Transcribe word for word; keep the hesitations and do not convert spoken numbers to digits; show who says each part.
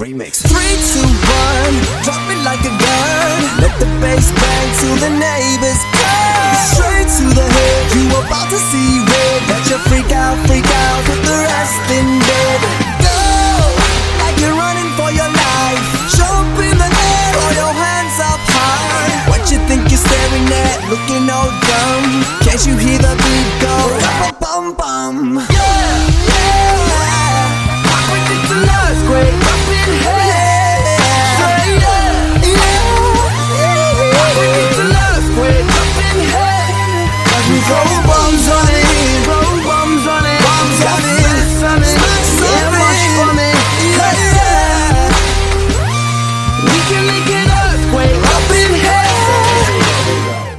Speaker 1: remix.
Speaker 2: Three, two, one, drop it like a gun. Let the bass bang till the neighbors come. Straight to the head, you about to see red. Let you freak out, freak out with the rest in bed. Go, like you're running for your life. Jump in the air, throw your hands up high. What you think you're staring at, looking all dumb? Can't you hear the beat go? Bum bum. Yeah, yeah. Rock with it to earthquake, up in here. Straight up, yeah. Rock with it to earthquake, up in here. 'Cause we throw bombs on it.